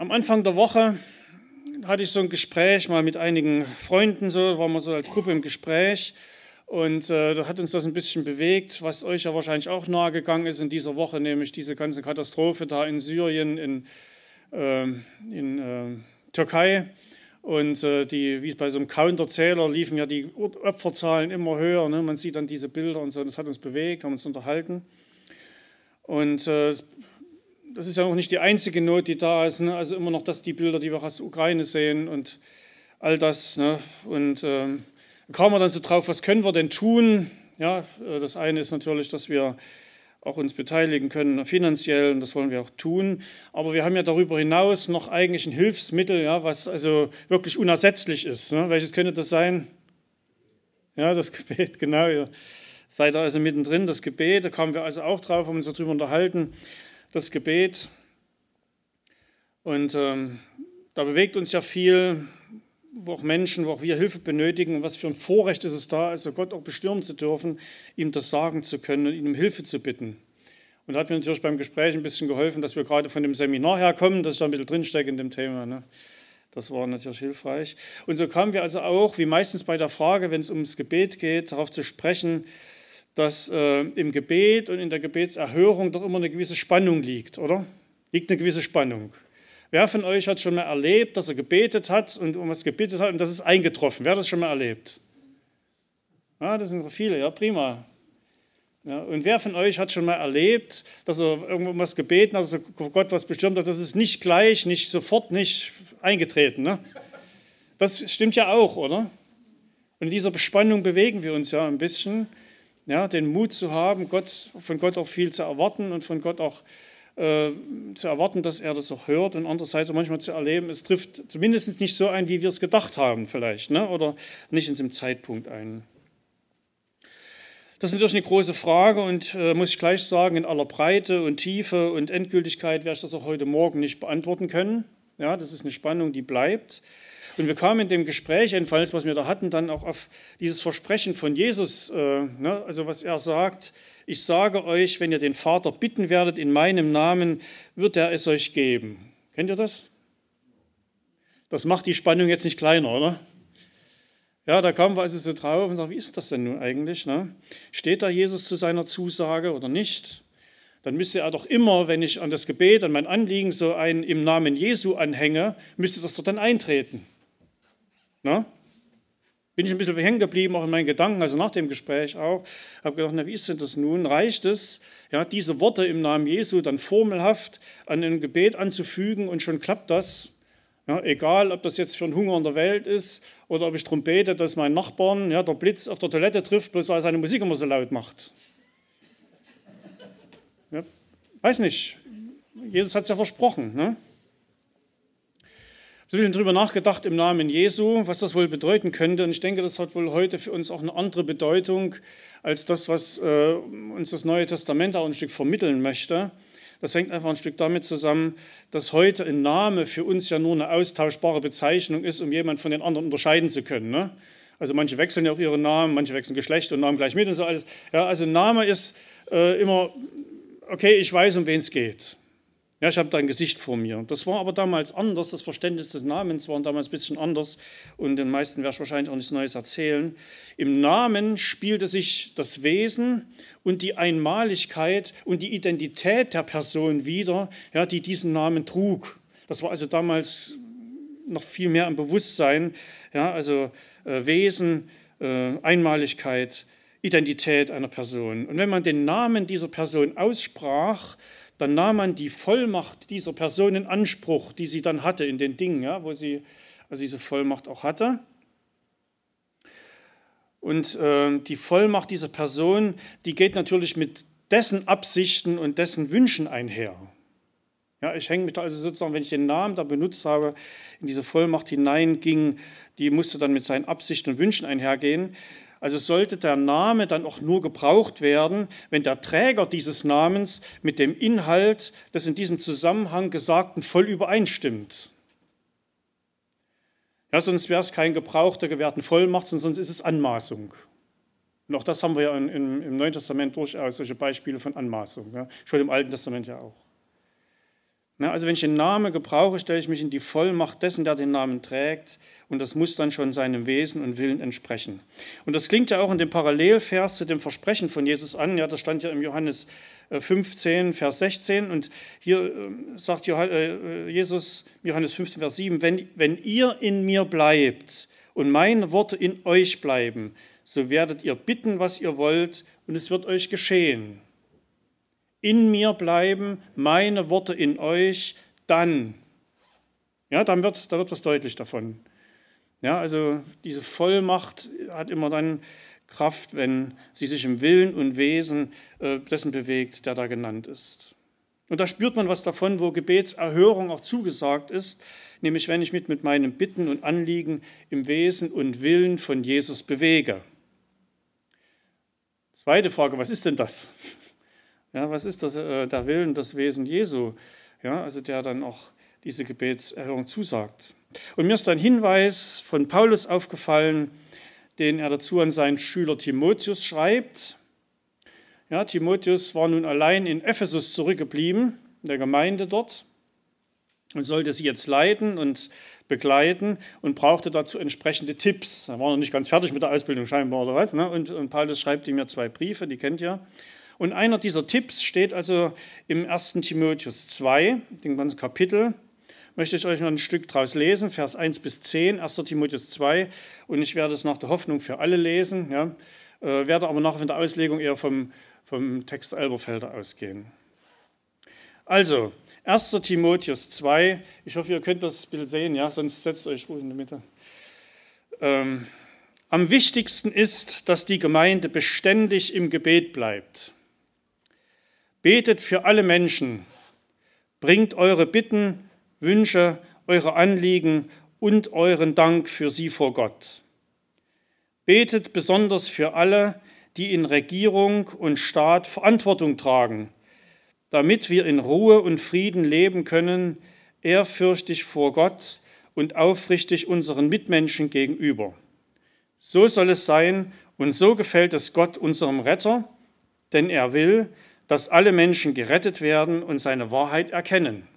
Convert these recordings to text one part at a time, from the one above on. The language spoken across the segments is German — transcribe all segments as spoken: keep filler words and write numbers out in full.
Am Anfang der Woche hatte ich so ein Gespräch mal mit einigen Freunden, so waren wir so als Gruppe im Gespräch und äh, da hat uns das ein bisschen bewegt, was euch ja wahrscheinlich auch nahe gegangen ist in dieser Woche, nämlich diese ganze Katastrophe da in Syrien, in, äh, in äh, Türkei und äh, die, wie bei so einem Counterzähler liefen ja die Opferzahlen immer höher, ne? Man sieht dann diese Bilder und so, das hat uns bewegt, haben uns unterhalten und äh, das ist ja auch nicht die einzige Not, die da ist. Ne? Also immer noch das, die Bilder, die wir aus der Ukraine sehen und all das. Ne? Und ähm, da kam man dann so drauf, was können wir denn tun? Ja, das eine ist natürlich, dass wir auch uns beteiligen können finanziell und das wollen wir auch tun. Aber wir haben ja darüber hinaus noch eigentlich ein Hilfsmittel, ja, was also wirklich unersetzlich ist. Ne? Welches könnte das sein? Ja, das Gebet, genau. Ihr seid da also mittendrin, das Gebet. Da kamen wir also auch drauf, haben uns darüber unterhalten. Das Gebet und ähm, da bewegt uns ja viel, wo auch Menschen, wo auch wir Hilfe benötigen und was für ein Vorrecht ist es da, also Gott auch bestürmen zu dürfen, ihm das sagen zu können und ihm um Hilfe zu bitten. Und da hat mir natürlich beim Gespräch ein bisschen geholfen, dass wir gerade von dem Seminar herkommen, dass ich da ein bisschen drinstecke in dem Thema. Ne? Das war natürlich hilfreich. Und so kamen wir also auch, wie meistens bei der Frage, wenn es ums Gebet geht, darauf zu sprechen, dass äh, im Gebet und in der Gebetserhörung doch immer eine gewisse Spannung liegt, oder? Liegt eine gewisse Spannung. Wer von euch hat schon mal erlebt, dass er gebetet hat und um was gebetet hat und das ist eingetroffen? Wer hat das schon mal erlebt? Ja, das sind viele, ja, prima. Ja, und wer von euch hat schon mal erlebt, dass er irgendwo um was gebeten hat, dass er vor Gott was bestimmt hat, das ist nicht gleich, nicht sofort, nicht eingetreten, ne? Das stimmt ja auch, oder? Und in dieser Spannung bewegen wir uns ja ein bisschen. Ja, den Mut zu haben, Gott, von Gott auch viel zu erwarten und von Gott auch äh, zu erwarten, dass er das auch hört und andererseits auch manchmal zu erleben, es trifft zumindest nicht so ein, wie wir es gedacht haben vielleicht, ne? Oder nicht in dem Zeitpunkt ein. Das ist natürlich eine große Frage und äh, muss ich gleich sagen, in aller Breite und Tiefe und Endgültigkeit werde ich das auch heute Morgen nicht beantworten können. Ja, das ist eine Spannung, die bleibt. Und wir kamen in dem Gespräch, jedenfalls, was wir da hatten, dann auch auf dieses Versprechen von Jesus, äh, ne, also was er sagt, ich sage euch, wenn ihr den Vater bitten werdet in meinem Namen, wird er es euch geben. Kennt ihr das? Das macht die Spannung jetzt nicht kleiner, oder? Ja, da kamen wir also so drauf und sagten, wie ist das denn nun eigentlich? Ne? Steht da Jesus zu seiner Zusage oder nicht? Dann müsste er doch immer, wenn ich an das Gebet, an mein Anliegen so ein im Namen Jesu anhänge, müsste das doch dann eintreten. Na? Bin ich ein bisschen hängen geblieben, auch in meinen Gedanken, also nach dem Gespräch auch. Habe gedacht, na, wie ist denn das nun? Reicht es, ja, diese Worte im Namen Jesu dann formelhaft an ein Gebet anzufügen und schon klappt das? Ja, egal, ob das jetzt für einen Hunger in der Welt ist oder ob ich darum bete, dass mein Nachbarn ja, der Blitz auf der Toilette trifft, bloß weil er seine Musik immer so laut macht. Ja, weiß nicht. Jesus hat es ja versprochen, ne? Ich habe ein bisschen darüber nachgedacht im Namen Jesu, was das wohl bedeuten könnte. Und ich denke, das hat wohl heute für uns auch eine andere Bedeutung als das, was äh, uns das Neue Testament auch ein Stück vermitteln möchte. Das hängt einfach ein Stück damit zusammen, dass heute ein Name für uns ja nur eine austauschbare Bezeichnung ist, um jemanden von den anderen unterscheiden zu können. Ne? Also manche wechseln ja auch ihre Namen, manche wechseln Geschlecht und Namen gleich mit und so alles. Ja, also ein Name ist äh, immer, okay, ich weiß, um wen es geht. Ja, ich habe da ein Gesicht vor mir. Das war aber damals anders, das Verständnis des Namens war damals ein bisschen anders und den meisten werde ich wahrscheinlich auch nichts Neues erzählen. Im Namen spielte sich das Wesen und die Einmaligkeit und die Identität der Person wider, ja, die diesen Namen trug. Das war also damals noch viel mehr im Bewusstsein, ja, also äh, Wesen, äh, Einmaligkeit, Identität einer Person. Und wenn man den Namen dieser Person aussprach, dann nahm man die Vollmacht dieser Person in Anspruch, die sie dann hatte in den Dingen, ja, wo sie also diese Vollmacht auch hatte. Und äh, die Vollmacht dieser Person, die geht natürlich mit dessen Absichten und dessen Wünschen einher. Ja, ich hänge mich da also sozusagen, wenn ich den Namen da benutzt habe, in diese Vollmacht hineinging, die musste dann mit seinen Absichten und Wünschen einhergehen. Also sollte der Name dann auch nur gebraucht werden, wenn der Träger dieses Namens mit dem Inhalt des in diesem Zusammenhang Gesagten voll übereinstimmt. Ja, sonst wäre es kein Gebrauch der gewährten Vollmacht, sonst ist es Anmaßung. Und auch das haben wir ja in, in, im Neuen Testament durchaus, solche Beispiele von Anmaßung. Ja, schon im Alten Testament ja auch. Ja, also wenn ich den Namen gebrauche, stelle ich mich in die Vollmacht dessen, der den Namen trägt. Und das muss dann schon seinem Wesen und Willen entsprechen. Und das klingt ja auch in dem Parallelvers zu dem Versprechen von Jesus an. Ja, das stand ja im Johannes fünfzehn, Vers sechzehn. Und hier sagt Jesus, Johannes fünfzehn, Vers sieben, wenn, wenn ihr in mir bleibt und meine Worte in euch bleiben, so werdet ihr bitten, was ihr wollt, und es wird euch geschehen. In mir bleiben, meine Worte in euch, dann. Ja, dann wird, da wird was deutlich davon. Ja, also diese Vollmacht hat immer dann Kraft, wenn sie sich im Willen und Wesen äh, dessen bewegt, der da genannt ist. Und da spürt man was davon, wo Gebetserhörung auch zugesagt ist, nämlich wenn ich mich mit meinen Bitten und Anliegen im Wesen und Willen von Jesus bewege. Zweite Frage, was ist denn das? Ja, was ist das, äh, der Willen, das Wesen Jesu? Ja, also der dann auch diese Gebetserhörung zusagt. Und mir ist ein Hinweis von Paulus aufgefallen, den er dazu an seinen Schüler Timotheus schreibt. Ja, Timotheus war nun allein in Ephesus zurückgeblieben, in der Gemeinde dort, und sollte sie jetzt leiten und begleiten und brauchte dazu entsprechende Tipps. Er war noch nicht ganz fertig mit der Ausbildung scheinbar oder was. Ne? Und, und Paulus schreibt ihm ja zwei Briefe, die kennt ihr. Und einer dieser Tipps steht also im ersten Timotheus zwei, dem ganzen Kapitel. Möchte ich euch noch ein Stück daraus lesen, Vers eins bis zehn, erster Timotheus zwei. Und ich werde es nach der Hoffnung für alle lesen, ja, äh, werde aber nachher in der Auslegung eher vom, vom Text Elberfelder ausgehen. Also, erster Timotheus zwei, ich hoffe, ihr könnt das Bild sehen, ja, sonst setzt euch ruhig in die Mitte. Ähm, am wichtigsten ist, dass die Gemeinde beständig im Gebet bleibt. Betet für alle Menschen, bringt eure Bitten, Wünsche, eure Anliegen und euren Dank für sie vor Gott. Betet besonders für alle, die in Regierung und Staat Verantwortung tragen, damit wir in Ruhe und Frieden leben können, ehrfürchtig vor Gott und aufrichtig unseren Mitmenschen gegenüber. So soll es sein und so gefällt es Gott, unserem Retter, denn er will, dass alle Menschen gerettet werden und seine Wahrheit erkennen.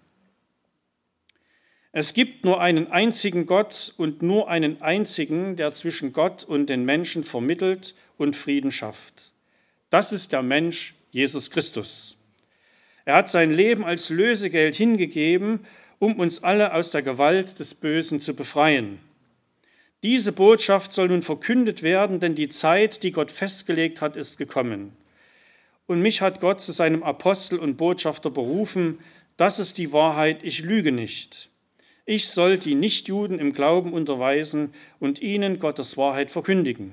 Es gibt nur einen einzigen Gott und nur einen einzigen, der zwischen Gott und den Menschen vermittelt und Frieden schafft. Das ist der Mensch Jesus Christus. Er hat sein Leben als Lösegeld hingegeben, um uns alle aus der Gewalt des Bösen zu befreien. Diese Botschaft soll nun verkündet werden, denn die Zeit, die Gott festgelegt hat, ist gekommen. Und mich hat Gott zu seinem Apostel und Botschafter berufen. Das ist die Wahrheit, ich lüge nicht. Ich soll die Nichtjuden im Glauben unterweisen und ihnen Gottes Wahrheit verkündigen.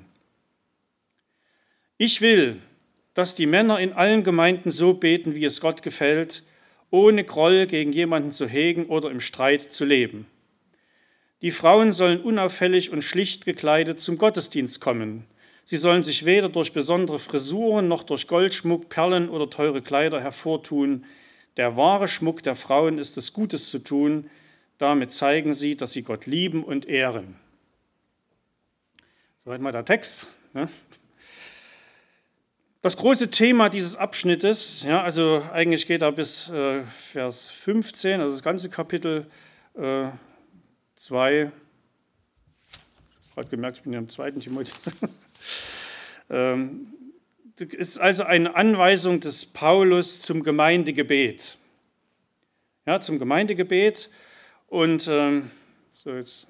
Ich will, dass die Männer in allen Gemeinden so beten, wie es Gott gefällt, ohne Groll gegen jemanden zu hegen oder im Streit zu leben. Die Frauen sollen unauffällig und schlicht gekleidet zum Gottesdienst kommen. Sie sollen sich weder durch besondere Frisuren noch durch Goldschmuck, Perlen oder teure Kleider hervortun. Der wahre Schmuck der Frauen ist es, Gutes zu tun. Damit zeigen sie, dass sie Gott lieben und ehren. Soweit mal der Text. Das große Thema dieses Abschnittes, ja, also eigentlich geht er bis äh, Vers fünfzehn, also das ganze Kapitel äh, zwei. Ich habe gerade gemerkt, ich bin ja im zweiten Timotheus. ähm, ist also eine Anweisung des Paulus zum Gemeindegebet. Ja, zum Gemeindegebet. Und, ähm, so jetzt.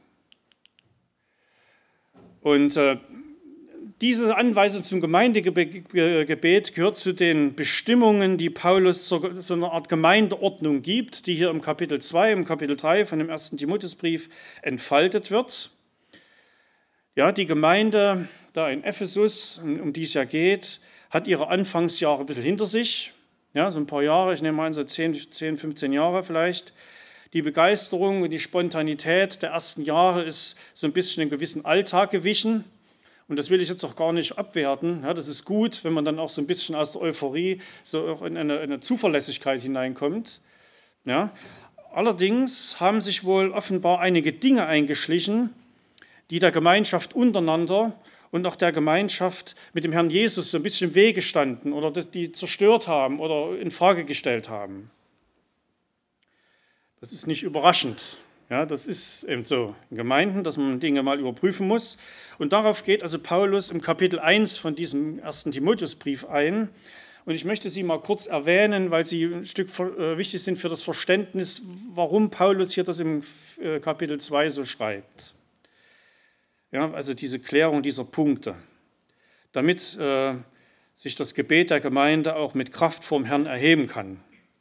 Und äh, diese Anweisung zum Gemeindegebet gehört zu den Bestimmungen, die Paulus so, so eine Art Gemeindeordnung gibt, die hier im Kapitel zwei, im Kapitel drei von dem ersten Timotheusbrief entfaltet wird. Ja, die Gemeinde da in Ephesus, um die es ja geht, hat ihre Anfangsjahre ein bisschen hinter sich. Ja, so ein paar Jahre, ich nehme an, so zehn, fünfzehn Jahre vielleicht. Die Begeisterung und die Spontanität der ersten Jahre ist so ein bisschen in einen gewissen Alltag gewichen. Und das will ich jetzt auch gar nicht abwerten. Ja, das ist gut, wenn man dann auch so ein bisschen aus der Euphorie so auch in eine, eine Zuverlässigkeit hineinkommt. Ja. Allerdings haben sich wohl offenbar einige Dinge eingeschlichen, die der Gemeinschaft untereinander und auch der Gemeinschaft mit dem Herrn Jesus so ein bisschen im Wege standen oder die zerstört haben oder in Frage gestellt haben. Das ist nicht überraschend. Ja, das ist eben so in Gemeinden, dass man Dinge mal überprüfen muss. Und darauf geht also Paulus im Kapitel eins von diesem ersten Timotheusbrief ein. Und ich möchte sie mal kurz erwähnen, weil sie ein Stück wichtig sind für das Verständnis, warum Paulus hier das im Kapitel zwei so schreibt. Ja, also diese Klärung dieser Punkte, damit äh, sich das Gebet der Gemeinde auch mit Kraft vorm Herrn erheben kann.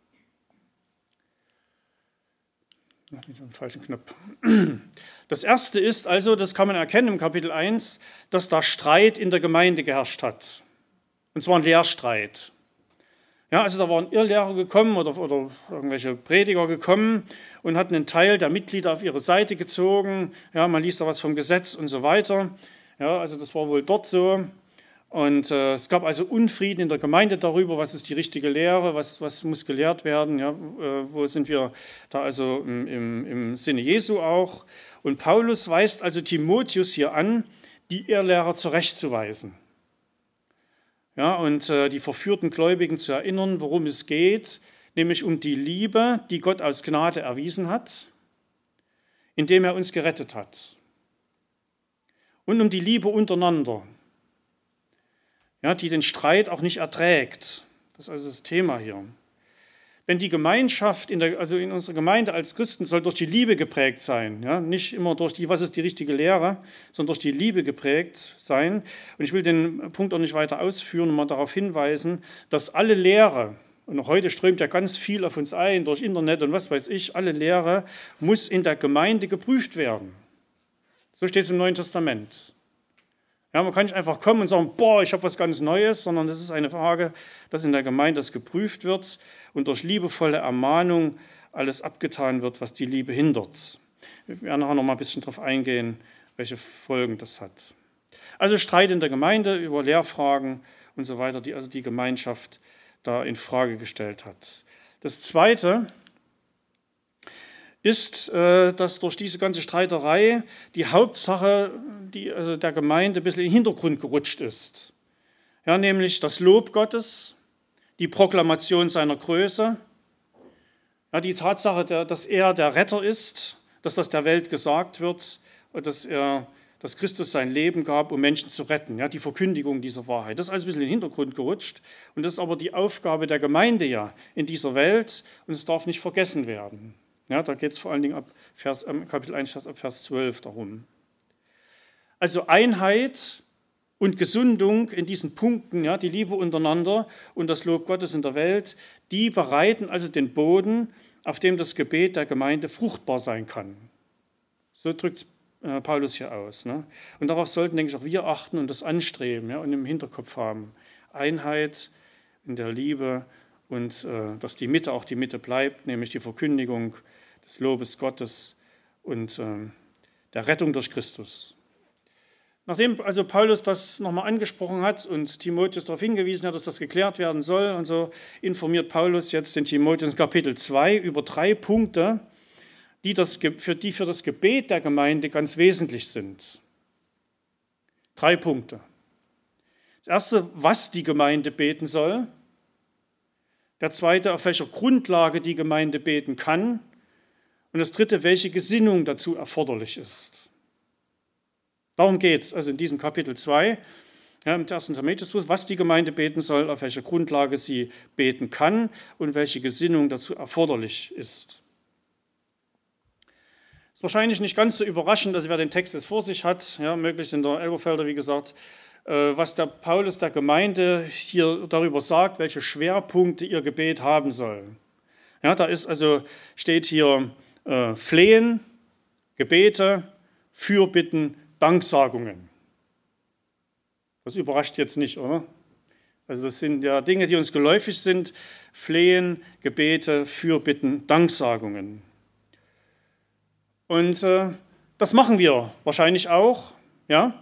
Nicht den falschen Knopf. Das erste ist also, das kann man erkennen im Kapitel eins, dass da Streit in der Gemeinde geherrscht hat. Und zwar ein Lehrstreit. Ja, also da waren Irrlehrer gekommen oder, oder irgendwelche Prediger gekommen und hatten einen Teil der Mitglieder auf ihre Seite gezogen. Ja, man liest da was vom Gesetz und so weiter. Ja, also das war wohl dort so. Und äh, es gab also Unfrieden in der Gemeinde darüber, was ist die richtige Lehre, was, was muss gelehrt werden, ja, äh, wo sind wir da also im, im, im Sinne Jesu auch. Und Paulus weist also Timotheus hier an, die Irrlehrer zurechtzuweisen. Ja, und äh, die verführten Gläubigen zu erinnern, worum es geht, nämlich um die Liebe, die Gott aus Gnade erwiesen hat, indem er uns gerettet hat. Und um die Liebe untereinander, ja, die den Streit auch nicht erträgt. Das ist also das Thema hier. Denn die Gemeinschaft, in der, also in unserer Gemeinde als Christen, soll durch die Liebe geprägt sein. Ja? Nicht immer durch die, was ist die richtige Lehre, sondern durch die Liebe geprägt sein. Und ich will den Punkt auch nicht weiter ausführen und mal darauf hinweisen, dass alle Lehre, und auch heute strömt ja ganz viel auf uns ein, durch Internet und was weiß ich, alle Lehre muss in der Gemeinde geprüft werden. So steht es im Neuen Testament. Ja, man kann nicht einfach kommen und sagen, boah, ich habe was ganz Neues, sondern das ist eine Frage, dass in der Gemeinde das geprüft wird und durch liebevolle Ermahnung alles abgetan wird, was die Liebe hindert. Wir werden nachher noch mal ein bisschen darauf eingehen, welche Folgen das hat. Also Streit in der Gemeinde über Lehrfragen und so weiter, die also die Gemeinschaft da in Frage gestellt hat. Das Zweite ist, dass durch diese ganze Streiterei die Hauptsache die, also der Gemeinde ein bisschen in den Hintergrund gerutscht ist. Ja, nämlich das Lob Gottes, die Proklamation seiner Größe, ja, die Tatsache, dass er der Retter ist, dass das der Welt gesagt wird und dass, er, dass Christus sein Leben gab, um Menschen zu retten. Ja, die Verkündigung dieser Wahrheit. Das ist alles ein bisschen in den Hintergrund gerutscht. Und das ist aber die Aufgabe der Gemeinde ja in dieser Welt und es darf nicht vergessen werden. Ja, da geht es vor allen Dingen ab Vers, Kapitel eins, Vers, ab Vers zwölf darum. Also Einheit und Gesundung in diesen Punkten, ja, die Liebe untereinander und das Lob Gottes in der Welt, die bereiten also den Boden, auf dem das Gebet der Gemeinde fruchtbar sein kann. So drückt es Paulus hier aus. Ne? Und darauf sollten, denke ich, auch wir achten und das anstreben, ja, und im Hinterkopf haben. Einheit in der Liebe und äh, dass die Mitte auch die Mitte bleibt, nämlich die Verkündigung des Lobes Gottes und äh, der Rettung durch Christus. Nachdem also Paulus das nochmal angesprochen hat und Timotheus darauf hingewiesen hat, dass das geklärt werden soll, und so informiert Paulus jetzt den Timotheus in Kapitel zwei über drei Punkte, die, das, für, die für das Gebet der Gemeinde ganz wesentlich sind. Drei Punkte. Das erste, was die Gemeinde beten soll. Der zweite, auf welcher Grundlage die Gemeinde beten kann. Und das dritte, welche Gesinnung dazu erforderlich ist. Darum geht es also in diesem Kapitel zwei, ja, im ersten Timotheusbrief, was die Gemeinde beten soll, auf welcher Grundlage sie beten kann und welche Gesinnung dazu erforderlich ist. Es ist wahrscheinlich nicht ganz so überraschend, dass wer den Text jetzt vor sich hat, ja, möglichst in der Elberfelder, wie gesagt, was der Paulus der Gemeinde hier darüber sagt, welche Schwerpunkte ihr Gebet haben soll. Ja, da ist also, steht hier äh, Flehen, Gebete, Fürbitten, Danksagungen. Das überrascht jetzt nicht, oder? Also das sind ja Dinge, die uns geläufig sind. Flehen, Gebete, Fürbitten, Danksagungen. Und äh, das machen wir wahrscheinlich auch, ja.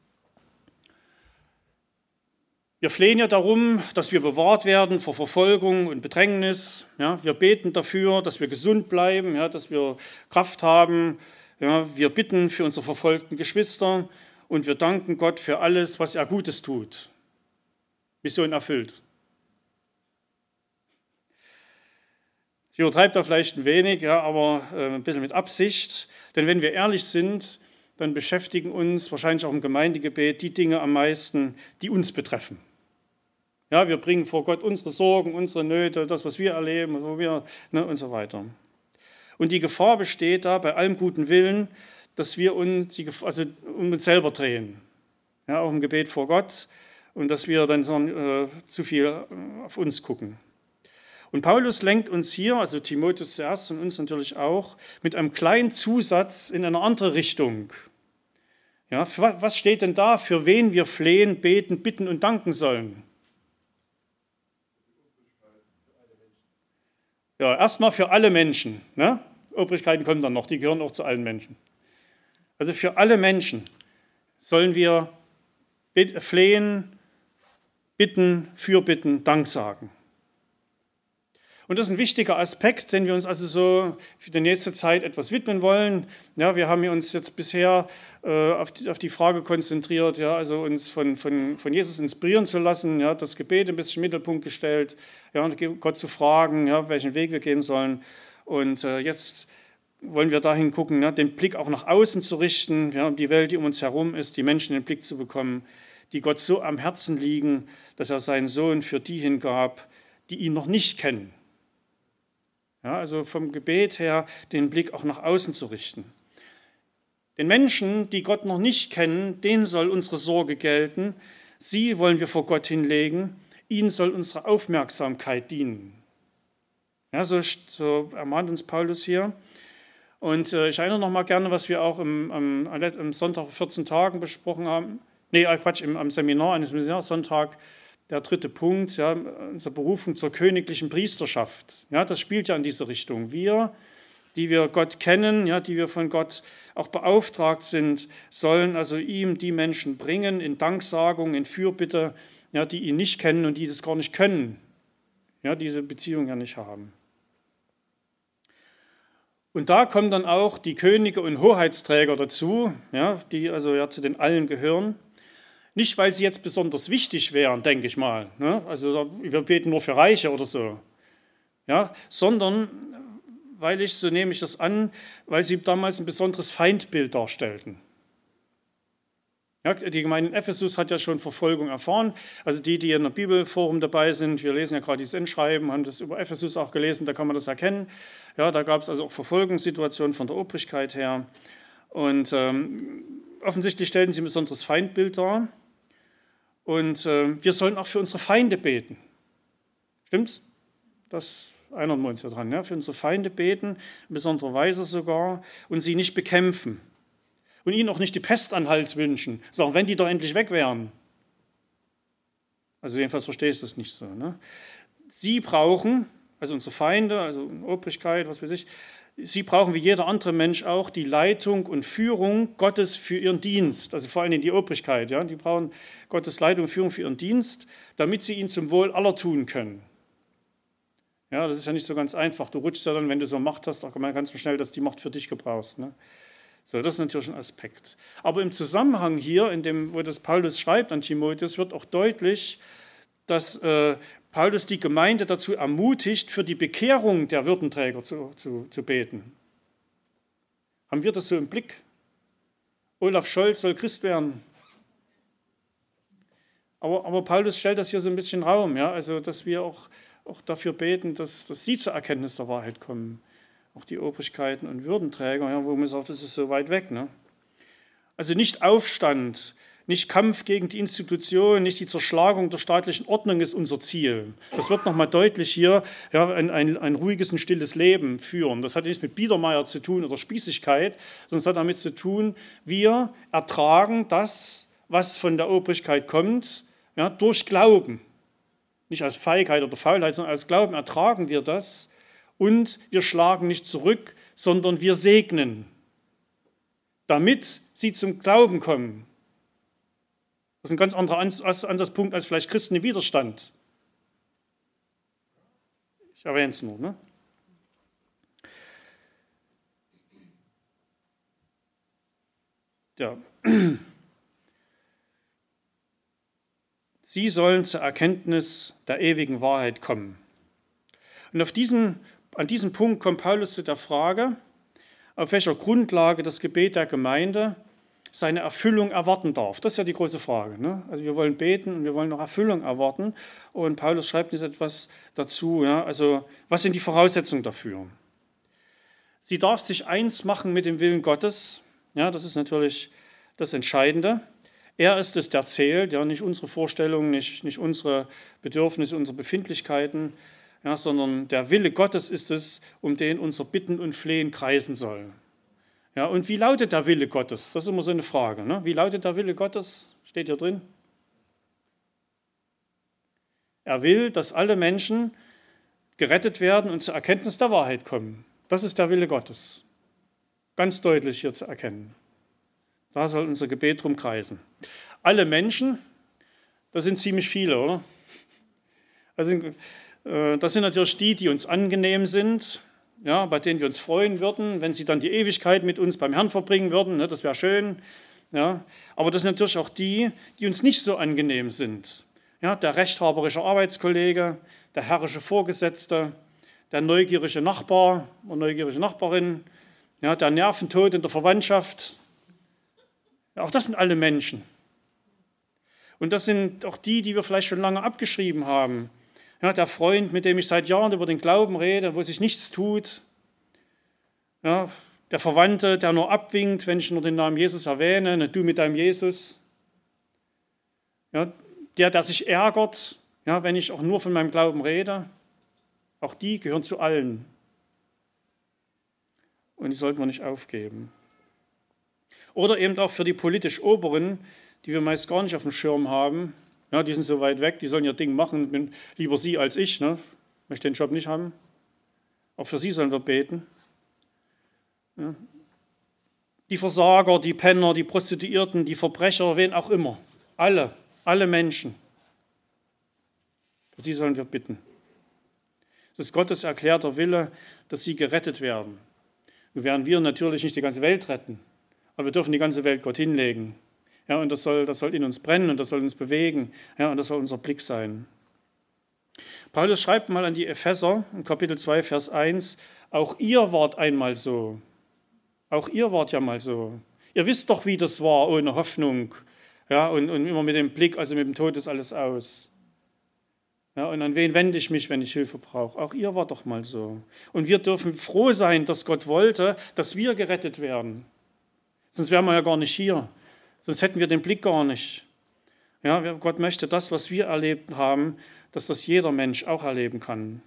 Wir flehen ja darum, dass wir bewahrt werden vor Verfolgung und Bedrängnis. Ja, wir beten dafür, dass wir gesund bleiben, ja, dass wir Kraft haben. Ja, wir bitten für unsere verfolgten Geschwister und wir danken Gott für alles, was er Gutes tut. Mission erfüllt. Ich übertreibe da vielleicht ein wenig, ja, aber äh, ein bisschen mit Absicht. Denn wenn wir ehrlich sind, dann beschäftigen uns wahrscheinlich auch im Gemeindegebet die Dinge am meisten, die uns betreffen. Ja, wir bringen vor Gott unsere Sorgen, unsere Nöte, das, was wir erleben, wo wir, ne, und so weiter. Und die Gefahr besteht da bei allem guten Willen, dass wir uns, die, also um uns selber drehen, ja, auch im Gebet vor Gott, und dass wir dann so, äh, zu viel auf uns gucken. Und Paulus lenkt uns hier, also Timotheus zuerst und uns natürlich auch, mit einem kleinen Zusatz in eine andere Richtung. Ja, für, was steht denn da, für wen wir flehen, beten, bitten und danken sollen? Ja, erstmal für alle Menschen. Ne? Obrigkeiten kommen dann noch, die gehören auch zu allen Menschen. Also für alle Menschen sollen wir flehen, bitten, fürbitten, Dank sagen. Und das ist ein wichtiger Aspekt, den wir uns also so für die nächste Zeit etwas widmen wollen. Ja, wir haben uns jetzt bisher äh, auf, die, auf die Frage konzentriert, ja, also uns von, von, von Jesus inspirieren zu lassen, ja, das Gebet ein bisschen im Mittelpunkt gestellt, ja, und Gott zu fragen, ja, welchen Weg wir gehen sollen. Und äh, jetzt wollen wir dahin gucken, ja, den Blick auch nach außen zu richten, ja, um die Welt, die um uns herum ist, die Menschen in den Blick zu bekommen, die Gott so am Herzen liegen, dass er seinen Sohn für die hingab, die ihn noch nicht kennen. Ja, also vom Gebet her den Blick auch nach außen zu richten. Den Menschen, die Gott noch nicht kennen, denen soll unsere Sorge gelten. Sie wollen wir vor Gott hinlegen. Ihnen soll unsere Aufmerksamkeit dienen. Ja, so, so ermahnt uns Paulus hier. Und äh, ich erinnere noch mal gerne, was wir auch im, am, am Sonntag vierzehn Tagen besprochen haben. Nee, Quatsch, im, am Seminar, eines Seminarsonntag. Der dritte Punkt, ja, unsere Berufung zur königlichen Priesterschaft. Ja, das spielt ja in diese Richtung. Wir, die wir Gott kennen, ja, die wir von Gott auch beauftragt sind, sollen also ihm die Menschen bringen in Danksagung, in Fürbitte, ja, die ihn nicht kennen und die das gar nicht können, ja, diese Beziehung ja nicht haben. Und da kommen dann auch die Könige und Hoheitsträger dazu, ja, die also ja zu den Allen gehören. Nicht, weil sie jetzt besonders wichtig wären, denke ich mal. Ne? Also wir beten nur für Reiche oder so. Ja? Sondern, weil ich, so nehme ich das an, weil sie damals ein besonderes Feindbild darstellten. Ja, die Gemeinde in Ephesus hat ja schon Verfolgung erfahren. Also die, die in der Bibelforum dabei sind, wir lesen ja gerade dieses Endschreiben, haben das über Ephesus auch gelesen, da kann man das erkennen. Ja, da gab es also auch Verfolgungssituationen von der Obrigkeit her. Und ähm, offensichtlich stellten sie ein besonderes Feindbild dar. Und äh, wir sollen auch für unsere Feinde beten. Stimmt's? Das erinnern wir uns ja dran. Ja? Für unsere Feinde beten, in besonderer Weise sogar, und sie nicht bekämpfen. Und ihnen auch nicht die Pest an den Hals wünschen, sagen, wenn die doch endlich weg wären. Also jedenfalls verstehe ich das nicht so. Ne? Sie brauchen, also unsere Feinde, also Obrigkeit, was weiß ich, sie brauchen wie jeder andere Mensch auch die Leitung und Führung Gottes für ihren Dienst, also vor allem die Obrigkeit. Ja? Die brauchen Gottes Leitung und Führung für ihren Dienst, damit sie ihn zum Wohl aller tun können. Ja, das ist ja nicht so ganz einfach. Du rutschst ja dann, wenn du so Macht hast, auch ganz so schnell, dass die Macht für dich gebrauchst. Ne? So, das ist natürlich ein Aspekt. Aber im Zusammenhang hier, in dem, wo das Paulus schreibt an Timotheus, wird auch deutlich, dass äh, Paulus die Gemeinde dazu ermutigt, für die Bekehrung der Würdenträger zu, zu, zu beten. Haben wir das so im Blick? Olaf Scholz soll Christ werden. Aber, aber Paulus stellt das hier so ein bisschen Raum, ja? Also dass wir auch, auch dafür beten, dass, dass sie zur Erkenntnis der Wahrheit kommen. Auch die Obrigkeiten und Würdenträger, ja, wo man sagt, das ist so weit weg. Ne? Also nicht Aufstand, nicht Kampf gegen die Institutionen, nicht die Zerschlagung der staatlichen Ordnung ist unser Ziel. Das wird nochmal deutlich hier, ja, ein, ein, ein ruhiges und stilles Leben führen. Das hat nichts mit Biedermeier zu tun oder Spießigkeit, sondern es hat damit zu tun, wir ertragen das, was von der Obrigkeit kommt, ja, durch Glauben. Nicht aus Feigheit oder Faulheit, sondern aus Glauben ertragen wir das. Und wir schlagen nicht zurück, sondern wir segnen, damit sie zum Glauben kommen. Das ist ein ganz anderer Ansatzpunkt als vielleicht Christen im Widerstand. Ich erwähne es nur. Ne? Ja. Sie sollen zur Erkenntnis der ewigen Wahrheit kommen. Und auf diesen an diesem Punkt kommt Paulus zu der Frage, auf welcher Grundlage das Gebet der Gemeinde seine Erfüllung erwarten darf. Das ist ja die große Frage. Ne? Also wir wollen beten und wir wollen noch Erfüllung erwarten. Und Paulus schreibt jetzt etwas dazu. Ja? Also was sind die Voraussetzungen dafür? Sie darf sich eins machen mit dem Willen Gottes. Ja, das ist natürlich das Entscheidende. Er ist es, der zählt, ja, nicht unsere Vorstellungen, nicht, nicht unsere Bedürfnisse, unsere Befindlichkeiten, ja, sondern der Wille Gottes ist es, um den unser Bitten und Flehen kreisen soll. Ja, und wie lautet der Wille Gottes? Das ist immer so eine Frage. Ne? Wie lautet der Wille Gottes? Steht hier drin. Er will, dass alle Menschen gerettet werden und zur Erkenntnis der Wahrheit kommen. Das ist der Wille Gottes. Ganz deutlich hier zu erkennen. Da soll unser Gebet drum kreisen. Alle Menschen, das sind ziemlich viele, oder? Das sind, äh, das sind natürlich die, die uns angenehm sind, ja, bei denen wir uns freuen würden, wenn sie dann die Ewigkeit mit uns beim Herrn verbringen würden. Ne, das wäre schön. Ja. Aber das sind natürlich auch die, die uns nicht so angenehm sind. Ja, der rechthaberische Arbeitskollege, der herrische Vorgesetzte, der neugierige Nachbar oder neugierige Nachbarin, ja, der Nerventod in der Verwandtschaft. Ja, auch das sind alle Menschen. Und das sind auch die, die wir vielleicht schon lange abgeschrieben haben. Ja, der Freund, mit dem ich seit Jahren über den Glauben rede, wo sich nichts tut. Ja, der Verwandte, der nur abwinkt, wenn ich nur den Namen Jesus erwähne, ne, du mit deinem Jesus. Ja, der, der sich ärgert, ja, wenn ich auch nur von meinem Glauben rede. Auch die gehören zu allen. Und die sollten wir nicht aufgeben. Oder eben auch für die politisch Oberen, die wir meist gar nicht auf dem Schirm haben. Ja, die sind so weit weg, die sollen ihr Ding machen, bin lieber sie als ich, ne? Möchte den Job nicht haben. Auch für sie sollen wir beten. Ja. Die Versager, die Penner, die Prostituierten, die Verbrecher, wen auch immer. Alle, alle Menschen. Für sie sollen wir bitten. Das ist Gottes erklärter Wille, dass sie gerettet werden. Nun werden wir natürlich nicht die ganze Welt retten, aber wir dürfen die ganze Welt Gott hinlegen. Ja, und das soll, das soll in uns brennen und das soll uns bewegen. Ja, und das soll unser Blick sein. Paulus schreibt mal an die Epheser, in Kapitel zwei, Vers eins, auch ihr wart einmal so. Auch ihr wart ja mal so. Ihr wisst doch, wie das war, ohne Hoffnung. Ja, und, und immer mit dem Blick, also mit dem Tod ist alles aus. Ja, und an wen wende ich mich, wenn ich Hilfe brauche? Auch ihr wart doch mal so. Und wir dürfen froh sein, dass Gott wollte, dass wir gerettet werden. Sonst wären wir ja gar nicht hier. Sonst hätten wir den Blick gar nicht. Ja, Gott möchte das, was wir erlebt haben, dass das jeder Mensch auch erleben kann.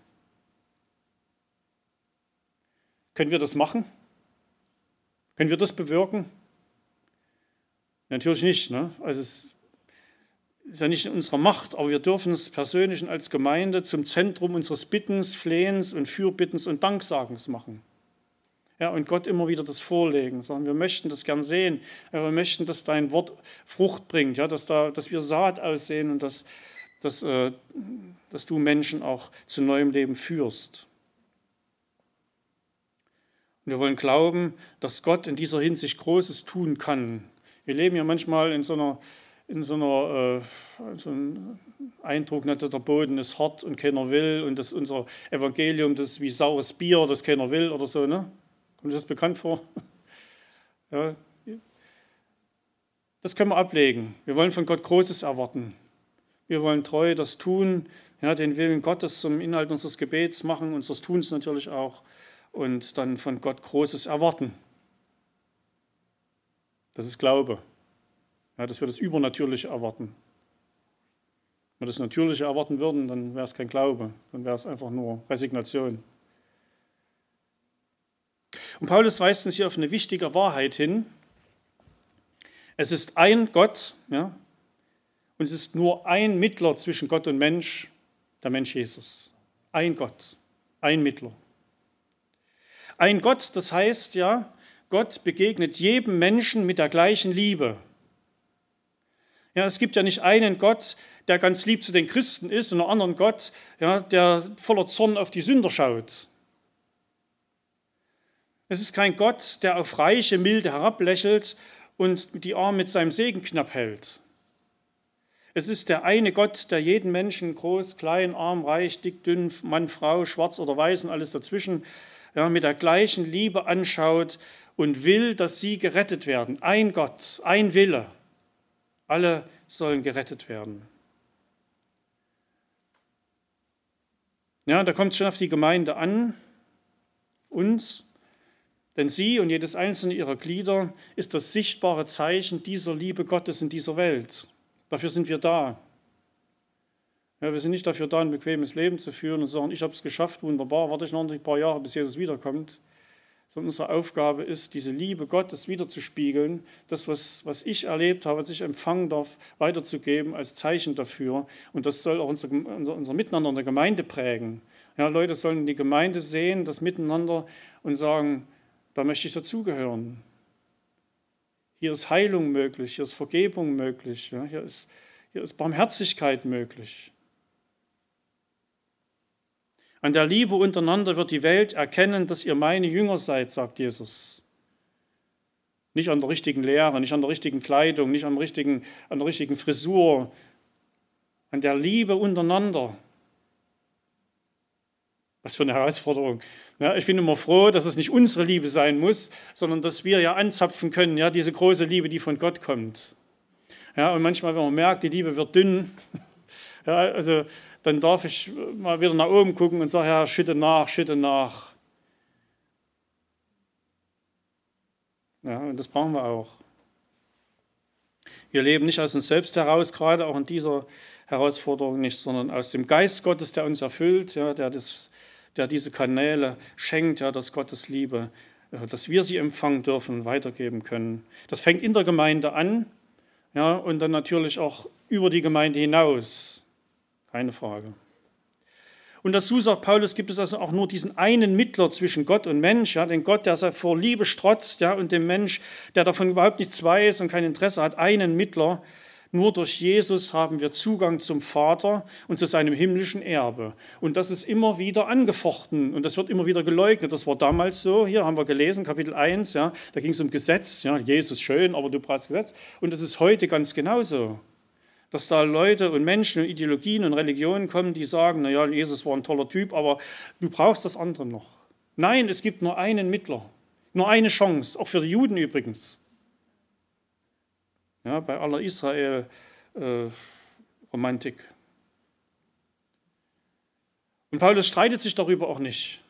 Können wir das machen? Können wir das bewirken? Natürlich nicht. Ne? Also es ist ja nicht in unserer Macht, aber wir dürfen es persönlich und als Gemeinde zum Zentrum unseres Bittens, Flehens und Fürbittens und Danksagens machen. Ja, und Gott immer wieder das vorlegen. Sagen, wir möchten das gern sehen. Wir möchten, dass dein Wort Frucht bringt, ja, dass, da, dass wir Saat aussehen und dass, dass, äh, dass du Menschen auch zu neuem Leben führst. Und wir wollen glauben, dass Gott in dieser Hinsicht Großes tun kann. Wir leben ja manchmal in so einer, in so einer äh, so einem Eindruck, ne, der Boden ist hart und keiner will und das unser Evangelium, das ist wie saures Bier, das keiner will oder so, ne? Kommt das bekannt vor? Ja. Das können wir ablegen. Wir wollen von Gott Großes erwarten. Wir wollen treu das tun, ja, den Willen Gottes zum Inhalt unseres Gebets machen, unseres Tuns natürlich auch, und dann von Gott Großes erwarten. Das ist Glaube, ja, dass wir das Übernatürliche erwarten. Wenn wir das Natürliche erwarten würden, dann wäre es kein Glaube, dann wäre es einfach nur Resignation. Und Paulus weist uns hier auf eine wichtige Wahrheit hin. Es ist ein Gott, ja, und es ist nur ein Mittler zwischen Gott und Mensch, der Mensch Jesus. Ein Gott, ein Mittler. Ein Gott, das heißt ja, Gott begegnet jedem Menschen mit der gleichen Liebe. Ja, es gibt ja nicht einen Gott, der ganz lieb zu den Christen ist, und einen anderen Gott, ja, der voller Zorn auf die Sünder schaut. Es ist kein Gott, der auf reiche Milde herablächelt und die Arme mit seinem Segen knapp hält. Es ist der eine Gott, der jeden Menschen, groß, klein, arm, reich, dick, dünn, Mann, Frau, schwarz oder weiß und alles dazwischen, ja, mit der gleichen Liebe anschaut und will, dass sie gerettet werden. Ein Gott, ein Wille. Alle sollen gerettet werden. Ja, da kommt es schon auf die Gemeinde an, uns, denn sie und jedes einzelne ihrer Glieder ist das sichtbare Zeichen dieser Liebe Gottes in dieser Welt. Dafür sind wir da. Ja, wir sind nicht dafür da, ein bequemes Leben zu führen und zu sagen, ich habe es geschafft, wunderbar, warte ich noch ein paar Jahre, bis Jesus wiederkommt. Sondern unsere Aufgabe ist, diese Liebe Gottes wiederzuspiegeln, das, was, was ich erlebt habe, was ich empfangen darf, weiterzugeben als Zeichen dafür. Und das soll auch unser, unser, unser Miteinander in der Gemeinde prägen. Ja, Leute sollen die Gemeinde sehen, das Miteinander und sagen, da möchte ich dazugehören. Hier ist Heilung möglich, hier ist Vergebung möglich, ja, hier ist, hier ist Barmherzigkeit möglich. An der Liebe untereinander wird die Welt erkennen, dass ihr meine Jünger seid, sagt Jesus. Nicht an der richtigen Lehre, nicht an der richtigen Kleidung, nicht an der richtigen, an der richtigen Frisur, an der Liebe untereinander. Was für eine Herausforderung. Ja, ich bin immer froh, dass es nicht unsere Liebe sein muss, sondern dass wir ja anzapfen können, ja, diese große Liebe, die von Gott kommt. Ja, und manchmal, wenn man merkt, die Liebe wird dünn, ja, also dann darf ich mal wieder nach oben gucken und sagen, ja, schütte nach, schütte nach. Ja, und das brauchen wir auch. Wir leben nicht aus uns selbst heraus, gerade auch in dieser Herausforderung nicht, sondern aus dem Geist Gottes, der uns erfüllt, ja, der, das, der diese Kanäle schenkt, ja, dass Gottes Liebe, ja, dass wir sie empfangen dürfen und weitergeben können. Das fängt in der Gemeinde an, ja, und dann natürlich auch über die Gemeinde hinaus. Keine Frage. Und dazu sagt Paulus, gibt es also auch nur diesen einen Mittler zwischen Gott und Mensch, ja, den Gott, der vor Liebe strotzt, ja, und dem Mensch, der davon überhaupt nichts weiß und kein Interesse hat, einen Mittler. Nur durch Jesus haben wir Zugang zum Vater und zu seinem himmlischen Erbe. Und das ist immer wieder angefochten und das wird immer wieder geleugnet. Das war damals so, hier haben wir gelesen, Kapitel eins, ja, da ging es um Gesetz, ja, Jesus schön, aber du brauchst Gesetz. Und das ist heute ganz genauso. Dass da Leute und Menschen und Ideologien und Religionen kommen, die sagen, naja, Jesus war ein toller Typ, aber du brauchst das andere noch. Nein, es gibt nur einen Mittler, nur eine Chance, auch für die Juden übrigens. Ja, bei aller Israel-Romantik. Äh, und Paulus streitet sich darüber auch nicht.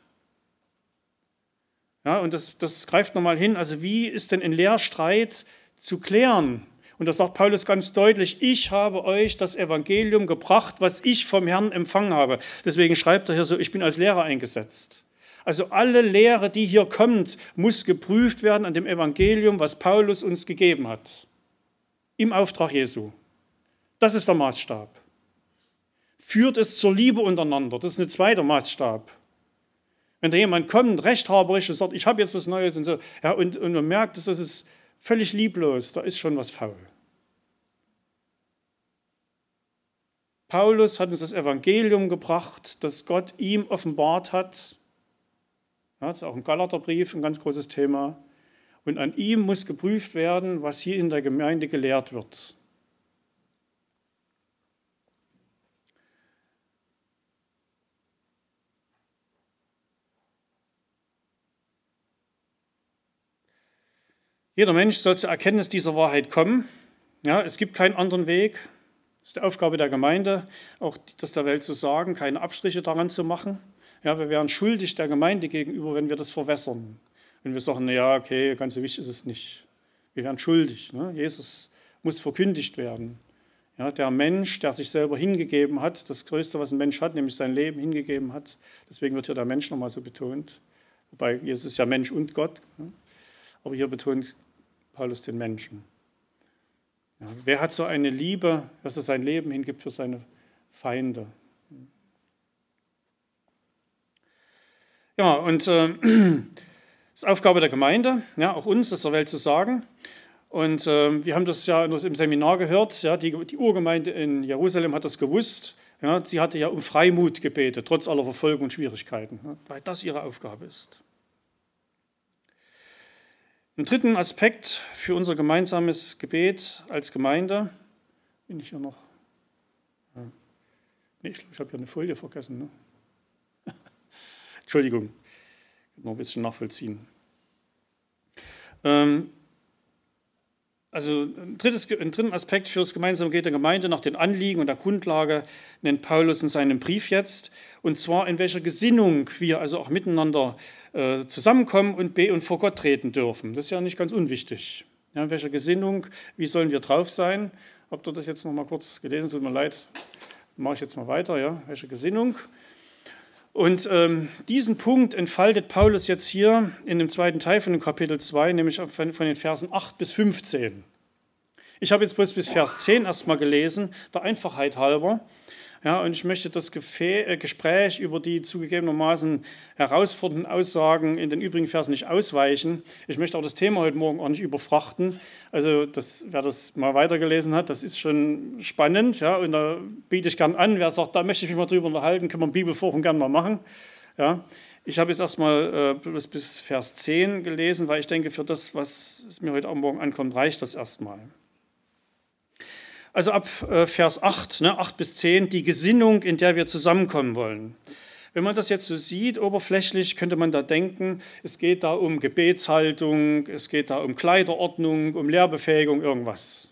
Ja, und das, das greift nochmal hin, also wie ist denn ein Lehrstreit zu klären? Und da sagt Paulus ganz deutlich, ich habe euch das Evangelium gebracht, was ich vom Herrn empfangen habe. Deswegen schreibt er hier so, ich bin als Lehrer eingesetzt. Also alle Lehre, die hier kommt, muss geprüft werden an dem Evangelium, was Paulus uns gegeben hat. Im Auftrag Jesu. Das ist der Maßstab. Führt es zur Liebe untereinander. Das ist ein zweiter Maßstab. Wenn da jemand kommt, rechthaberisch und sagt, ich habe jetzt was Neues und so, ja, und, und man merkt, dass das ist völlig lieblos, da ist schon was faul. Paulus hat uns das Evangelium gebracht, das Gott ihm offenbart hat. Ja, das ist auch im Galaterbrief ein ganz großes Thema. Und an ihm muss geprüft werden, was hier in der Gemeinde gelehrt wird. Jeder Mensch soll zur Erkenntnis dieser Wahrheit kommen. Ja, es gibt keinen anderen Weg. Es ist die Aufgabe der Gemeinde, auch das der Welt zu sagen, keine Abstriche daran zu machen. Ja, wir wären schuldig der Gemeinde gegenüber, wenn wir das verwässern. Wenn wir sagen, naja, okay, ganz so wichtig ist es nicht. Wir wären schuldig. Ne? Jesus muss verkündigt werden. Ja, der Mensch, der sich selber hingegeben hat, das Größte, was ein Mensch hat, nämlich sein Leben hingegeben hat. Deswegen wird hier der Mensch nochmal so betont. Wobei Jesus ist ja Mensch und Gott. Ne? Aber hier betont Paulus den Menschen. Ja, wer hat so eine Liebe, dass er sein Leben hingibt für seine Feinde? Ja, und äh, das ist Aufgabe der Gemeinde, ja, auch uns, das der Welt zu sagen. Und äh, wir haben das ja im Seminar gehört, ja, die, die Urgemeinde in Jerusalem hat das gewusst. Ja, sie hatte ja um Freimut gebetet, trotz aller Verfolgung und Schwierigkeiten, ja, weil das ihre Aufgabe ist. Im dritten Aspekt für unser gemeinsames Gebet als Gemeinde, bin ich hier noch, Nee, ich glaube, ich habe hier eine Folie vergessen. Ne? Entschuldigung, noch ein bisschen nachvollziehen. Ähm, also ein, drittes, ein dritten Aspekt für das gemeinsame Gebet der Gemeinde nach den Anliegen und der Grundlage nennt Paulus in seinem Brief jetzt, und zwar in welcher Gesinnung wir also auch miteinander äh, zusammenkommen und be- und vor Gott treten dürfen. Das ist ja nicht ganz unwichtig. Ja, in welcher Gesinnung, wie sollen wir drauf sein? Habt ihr das jetzt noch mal kurz gelesen? Tut mir leid, mache ich jetzt mal weiter. Ja? Welche Gesinnung? Und ähm, diesen Punkt entfaltet Paulus jetzt hier in dem zweiten Teil von dem Kapitel zwei, nämlich von, von den Versen acht bis fünfzehn. Ich habe jetzt bloß bis Vers zehn erstmal gelesen, der Einfachheit halber. Ja, und ich möchte das Gefä- äh, Gespräch über die zugegebenermaßen herausfordernden Aussagen in den übrigen Versen nicht ausweichen. Ich möchte auch das Thema heute Morgen auch nicht überfrachten. Also das, wer das mal weitergelesen hat, das ist schon spannend. Ja, und da biete ich gern an, wer sagt, da möchte ich mich mal drüber unterhalten, können wir im Bibelforum gern mal machen. Ja, ich habe jetzt erstmal äh, bis, bis Vers zehn gelesen, weil ich denke, für das, was es mir heute Morgen ankommt, reicht das erstmal. Also ab äh, Vers acht, ne, acht bis zehn, die Gesinnung, in der wir zusammenkommen wollen. Wenn man das jetzt so sieht, oberflächlich, könnte man da denken, es geht da um Gebetshaltung, es geht da um Kleiderordnung, um Lehrbefähigung, irgendwas.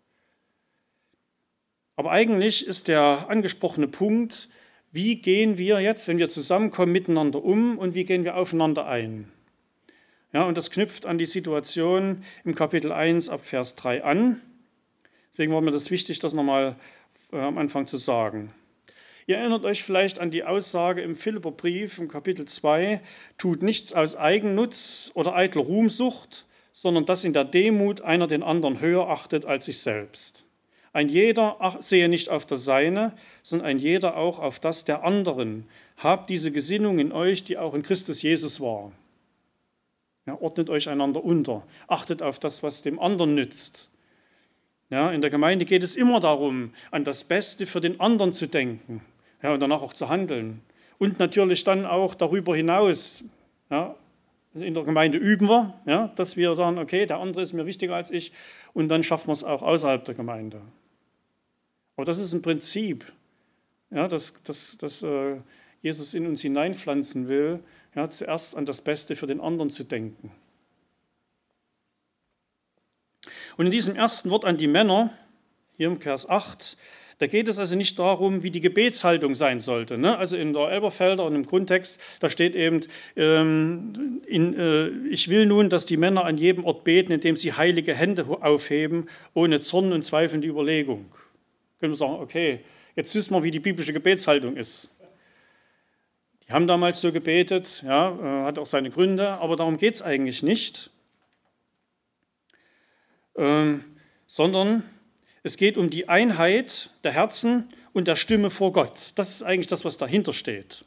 Aber eigentlich ist der angesprochene Punkt, wie gehen wir jetzt, wenn wir zusammenkommen, miteinander um und wie gehen wir aufeinander ein? Ja, und das knüpft an die Situation im Kapitel eins ab Vers drei an. Deswegen war mir das wichtig, das nochmal äh, am Anfang zu sagen. Ihr erinnert euch vielleicht an die Aussage im Philipperbrief im Kapitel zwei, tut nichts aus Eigennutz oder eitler Ruhmsucht, sondern dass in der Demut einer den anderen höher achtet als sich selbst. Ein jeder sehe nicht auf das Seine, sondern ein jeder auch auf das der anderen. Habt diese Gesinnung in euch, die auch in Christus Jesus war. Ja, ordnet euch einander unter, achtet auf das, was dem anderen nützt. Ja, in der Gemeinde geht es immer darum, an das Beste für den anderen zu denken, ja, und danach auch zu handeln. Und natürlich dann auch darüber hinaus. Ja, in der Gemeinde üben wir, ja, dass wir sagen, okay, der andere ist mir wichtiger als ich, und dann schaffen wir es auch außerhalb der Gemeinde. Aber das ist ein Prinzip, ja, das, das, das äh, Jesus in uns hineinpflanzen will, ja, zuerst an das Beste für den anderen zu denken. Und in diesem ersten Wort an die Männer, hier im Vers acht, da geht es also nicht darum, wie die Gebetshaltung sein sollte. Ne? Also in der Elberfelder und im Grundtext, da steht eben, ähm, in, äh, ich will nun, dass die Männer an jedem Ort beten, indem sie heilige Hände aufheben, ohne Zorn und zweifelnde Überlegung. Können wir sagen, okay, jetzt wissen wir, wie die biblische Gebetshaltung ist. Die haben damals so gebetet, ja, äh, hat auch seine Gründe, aber darum geht es eigentlich nicht. Ähm, sondern es geht um die Einheit der Herzen und der Stimme vor Gott. Das ist eigentlich das, was dahinter steht.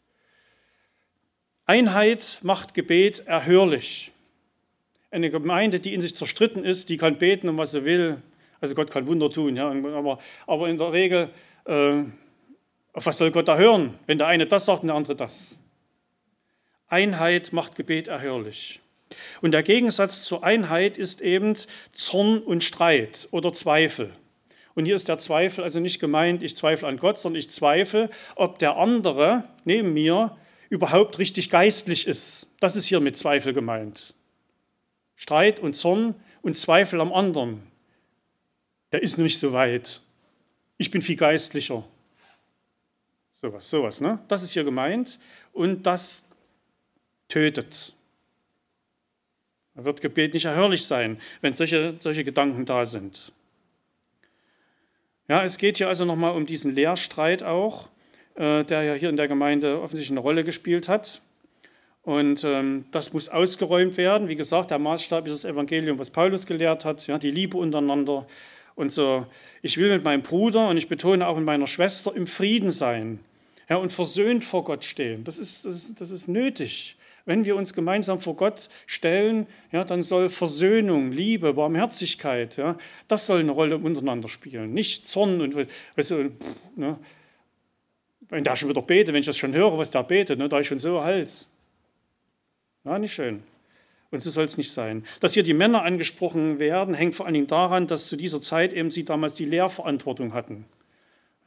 Einheit macht Gebet erhörlich. Eine Gemeinde, die in sich zerstritten ist, die kann beten, um was sie will. Also Gott kann Wunder tun, ja, aber, aber in der Regel, äh, auf was soll Gott da hören, wenn der eine das sagt und der andere das? Einheit macht Gebet erhörlich. Und der Gegensatz zur Einheit ist eben Zorn und Streit oder Zweifel. Und hier ist der Zweifel also nicht gemeint, ich zweifle an Gott, sondern ich zweifle, ob der andere neben mir überhaupt richtig geistlich ist. Das ist hier mit Zweifel gemeint. Streit und Zorn und Zweifel am anderen. Der ist nicht so weit. Ich bin viel geistlicher. Sowas, sowas, ne? Das ist hier gemeint und das tötet. Da wird Gebet nicht erhörlich sein, wenn solche, solche Gedanken da sind. Ja, es geht hier also nochmal um diesen Lehrstreit auch, äh, der ja hier in der Gemeinde offensichtlich eine Rolle gespielt hat. Und ähm, das muss ausgeräumt werden. Wie gesagt, der Maßstab ist das Evangelium, was Paulus gelehrt hat, ja, die Liebe untereinander. Und so, ich will mit meinem Bruder und ich betone auch mit meiner Schwester im Frieden sein, ja, und versöhnt vor Gott stehen. Das ist, das ist, das ist nötig. Wenn wir uns gemeinsam vor Gott stellen, ja, dann soll Versöhnung, Liebe, Barmherzigkeit, ja, das soll eine Rolle untereinander spielen. Nicht Zorn und, weißt du, ne, wenn der schon wieder betet, wenn ich das schon höre, was der betet, ne, da ist schon so Hals. Ja, nicht schön. Und so soll es nicht sein. Dass hier die Männer angesprochen werden, hängt vor allen Dingen daran, dass zu dieser Zeit eben sie damals die Lehrverantwortung hatten.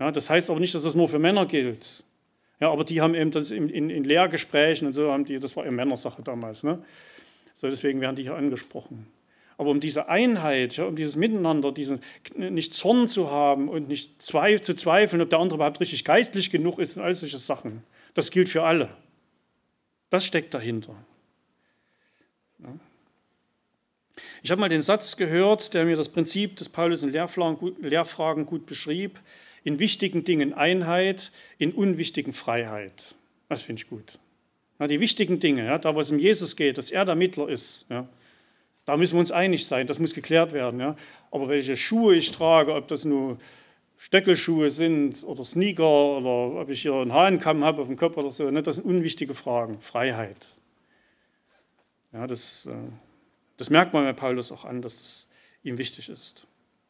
Ja, das heißt aber nicht, dass das nur für Männer gilt. Ja, aber die haben eben das in, in, in Lehrgesprächen und so, haben die, das war eben Männersache damals. Ne? So, deswegen werden die hier angesprochen. Aber um diese Einheit, ja, um dieses Miteinander, diesen, nicht Zorn zu haben und nicht zwei, zu zweifeln, ob der andere überhaupt richtig geistlich genug ist und all solche Sachen, das gilt für alle. Das steckt dahinter. Ja. Ich habe mal den Satz gehört, der mir das Prinzip des Paulus in Lehrfragen gut, Lehrfragen gut beschrieb: In wichtigen Dingen Einheit, in unwichtigen Freiheit. Das finde ich gut. Ja, die wichtigen Dinge, ja, da wo es um Jesus geht, dass er der Mittler ist, ja, da müssen wir uns einig sein, das muss geklärt werden. Ja. Aber welche Schuhe ich trage, ob das nur Stöckelschuhe sind oder Sneaker oder ob ich hier einen Hahnkamm habe auf dem Kopf oder so, ne, das sind unwichtige Fragen. Freiheit. Ja, das, das merkt man bei Paulus auch an, dass das ihm wichtig ist.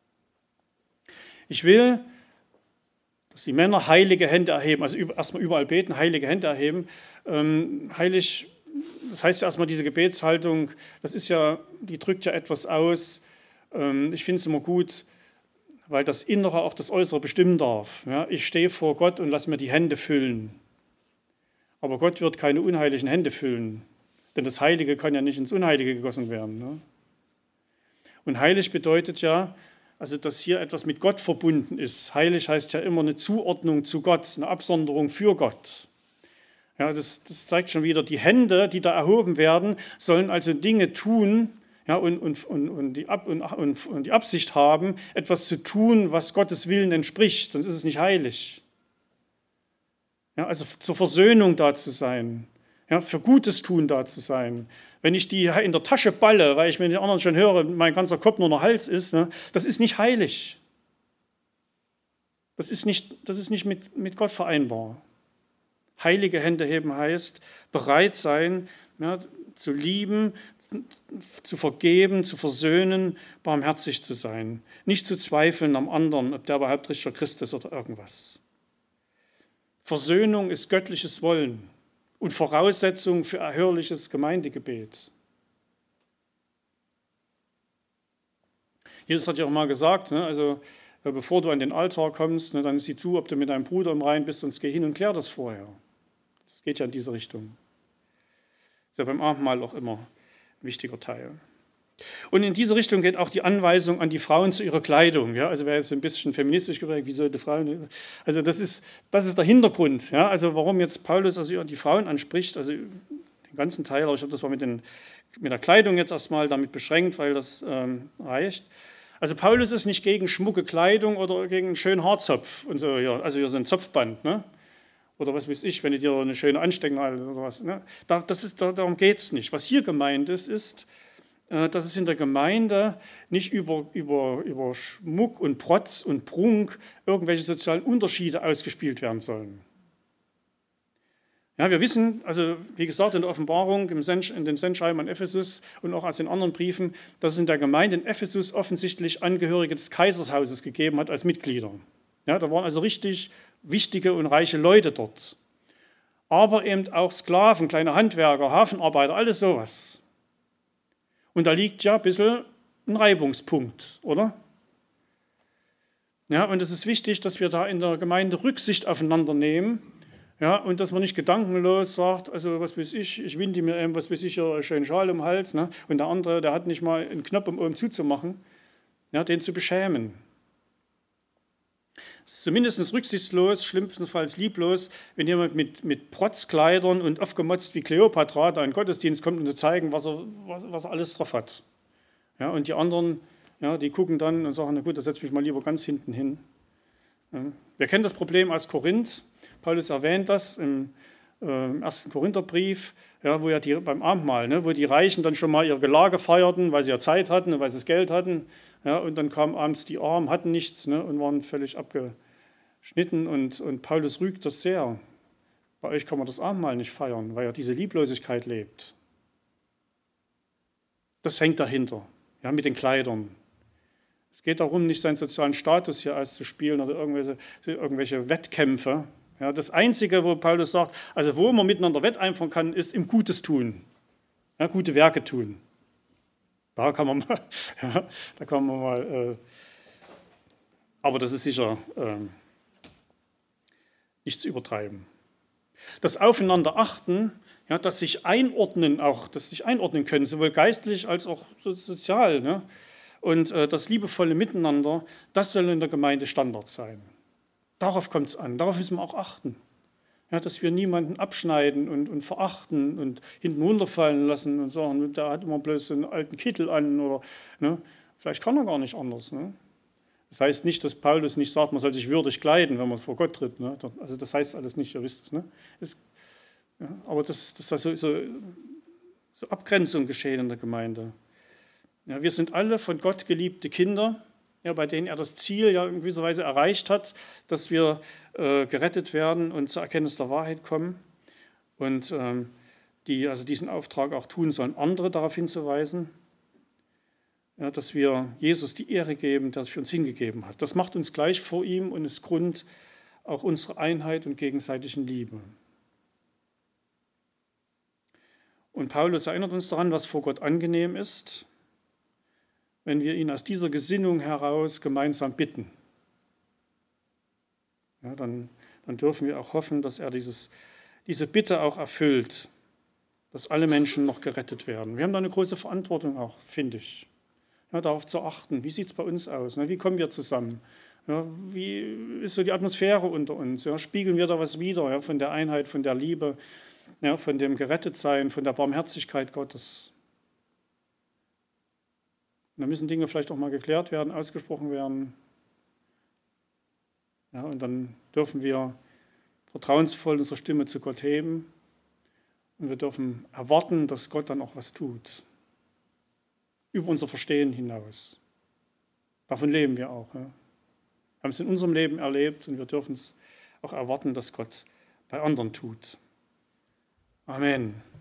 Ich will, dass die Männer heilige Hände erheben, also erstmal überall beten, heilige Hände erheben. Ähm, heilig, das heißt ja erstmal diese Gebetshaltung, das ist ja, die drückt ja etwas aus. Ähm, ich finde es immer gut, weil das Innere auch das Äußere bestimmen darf. Ja, ich stehe vor Gott und lasse mir die Hände füllen. Aber Gott wird keine unheiligen Hände füllen, denn das Heilige kann ja nicht ins Unheilige gegossen werden. Ne? Und heilig bedeutet ja, also dass hier etwas mit Gott verbunden ist. Heilig heißt ja immer eine Zuordnung zu Gott, eine Absonderung für Gott. Ja, das, das zeigt schon wieder, die Hände, die da erhoben werden, sollen also Dinge tun, ja, und, und, und, und, die Ab, und, und, und die Absicht haben, etwas zu tun, was Gottes Willen entspricht, sonst ist es nicht heilig. Ja, also zur Versöhnung da zu sein, ja, für Gutes tun da zu sein. Wenn ich die in der Tasche balle, weil ich mit den anderen schon höre, mein ganzer Kopf nur noch Hals ist, ne, das ist nicht heilig. Das ist nicht, das ist nicht mit, mit Gott vereinbar. Heilige Hände heben heißt, bereit sein, ja, zu lieben, zu vergeben, zu versöhnen, barmherzig zu sein. Nicht zu zweifeln am anderen, ob der überhaupt richtiger Christ ist oder irgendwas. Versöhnung ist göttliches Wollen und Voraussetzung für erhörliches Gemeindegebet. Jesus hat ja auch mal gesagt, ne, also bevor du an den Altar kommst, ne, dann sieh zu, ob du mit deinem Bruder im Rein bist, sonst geh hin und klär das vorher. Das geht ja in diese Richtung. Das ist ja beim Abendmahl auch immer ein wichtiger Teil. Und in diese Richtung geht auch die Anweisung an die Frauen zu ihrer Kleidung. Ja, also wer jetzt ein bisschen feministisch gefragt, wie sollte Frauen, also das ist, das ist der Hintergrund. Ja, also warum jetzt Paulus also die Frauen anspricht, also den ganzen Teil, aber ich habe das mal mit, den, mit der Kleidung jetzt erstmal damit beschränkt, weil das ähm, reicht. Also Paulus ist nicht gegen schmucke Kleidung oder gegen einen schönen Haarzopf und so. Ja, also hier so ein Zopfband, ne? Oder was weiß ich, wenn du dir eine schöne Anstecknadel oder was. Ne? Da, das ist, da, darum geht es nicht. Was hier gemeint ist, ist, dass es in der Gemeinde nicht über, über, über Schmuck und Protz und Prunk irgendwelche sozialen Unterschiede ausgespielt werden sollen. Ja, wir wissen, also wie gesagt, in der Offenbarung, im Send, in den Sendschreiben an Ephesus und auch aus den anderen Briefen, dass es in der Gemeinde in Ephesus offensichtlich Angehörige des Kaisershauses gegeben hat als Mitglieder. Ja, da waren also richtig wichtige und reiche Leute dort. Aber eben auch Sklaven, kleine Handwerker, Hafenarbeiter, alles sowas. Und da liegt ja ein bisschen ein Reibungspunkt, oder? Ja, und es ist wichtig, dass wir da in der Gemeinde Rücksicht aufeinander nehmen, ja, und dass man nicht gedankenlos sagt, also was weiß ich, ich winde mir eben, was weiß ich, einen schönen Schal um den Hals, ne? Und der andere, der hat nicht mal einen Knopf, um oben zuzumachen, ja, den zu beschämen. Es ist zumindest rücksichtslos, schlimmstenfalls lieblos, wenn jemand mit, mit Protzkleidern und aufgemotzt wie Kleopatra da in den Gottesdienst kommt, um zu zeigen, was er, was, was er alles drauf hat. Ja, und die anderen, ja, die gucken dann und sagen, na gut, da setze ich mich mal lieber ganz hinten hin. Ja. Wir kennen das Problem aus Korinth. Paulus erwähnt das im äh, ersten Korintherbrief, ja, wo ja die, beim Abendmahl, ne, wo die Reichen dann schon mal ihr Gelage feierten, weil sie ja Zeit hatten und weil sie das Geld hatten. Ja, und dann kamen abends die Armen, hatten nichts, ne, und waren völlig abgeschnitten. Und, und Paulus rügt das sehr. Bei euch kann man das Abendmahl nicht feiern, weil ja diese Lieblosigkeit lebt. Das hängt dahinter, ja, mit den Kleidern. Es geht darum, nicht seinen sozialen Status hier auszuspielen oder irgendwelche, irgendwelche Wettkämpfe. Ja, das Einzige, wo Paulus sagt, also wo man miteinander wetteifern kann, ist im Gutes tun, ja, gute Werke tun. Da kann man mal, ja, da kann man mal, äh, aber das ist sicher äh, nicht zu übertreiben. Das Aufeinander achten, ja, das sich einordnen auch, das sich einordnen können, sowohl geistlich als auch so sozial. Ne? Und äh, das liebevolle Miteinander, das soll in der Gemeinde Standard sein. Darauf kommt es an, darauf müssen wir auch achten. Ja, dass wir niemanden abschneiden und, und verachten und hinten runterfallen lassen und sagen, der hat immer bloß einen alten Kittel an oder ne? Vielleicht kann er gar nicht anders. Ne? Das heißt nicht, dass Paulus nicht sagt, man soll sich würdig kleiden, wenn man vor Gott tritt. Ne? Also das heißt alles nicht, ihr wisst es. Ne? es ja, aber dass das, das so, so, so Abgrenzung geschehen in der Gemeinde. Ja, wir sind alle von Gott geliebte Kinder, ja, bei denen er das Ziel ja in gewisser Weise erreicht hat, dass wir äh, gerettet werden und zur Erkenntnis der Wahrheit kommen und ähm, die also diesen Auftrag auch tun sollen, andere darauf hinzuweisen, ja, dass wir Jesus die Ehre geben, der es für uns hingegeben hat. Das macht uns gleich vor ihm und ist Grund auch unserer Einheit und gegenseitigen Liebe. Und Paulus erinnert uns daran, was vor Gott angenehm ist, wenn wir ihn aus dieser Gesinnung heraus gemeinsam bitten. Ja, dann, dann dürfen wir auch hoffen, dass er dieses, diese Bitte auch erfüllt, dass alle Menschen noch gerettet werden. Wir haben da eine große Verantwortung auch, finde ich, ja, darauf zu achten. Wie sieht es bei uns aus? Ne? Wie kommen wir zusammen? Ja, wie ist so die Atmosphäre unter uns? Ja, spiegeln wir da was wider, ja, von der Einheit, von der Liebe, ja, von dem Gerettetsein, von der Barmherzigkeit Gottes? Da müssen Dinge vielleicht auch mal geklärt werden, ausgesprochen werden. Ja, und dann dürfen wir vertrauensvoll unsere Stimme zu Gott heben und wir dürfen erwarten, dass Gott dann auch was tut. Über unser Verstehen hinaus. Davon leben wir auch. Ja. Wir haben es in unserem Leben erlebt und wir dürfen es auch erwarten, dass Gott bei anderen tut. Amen.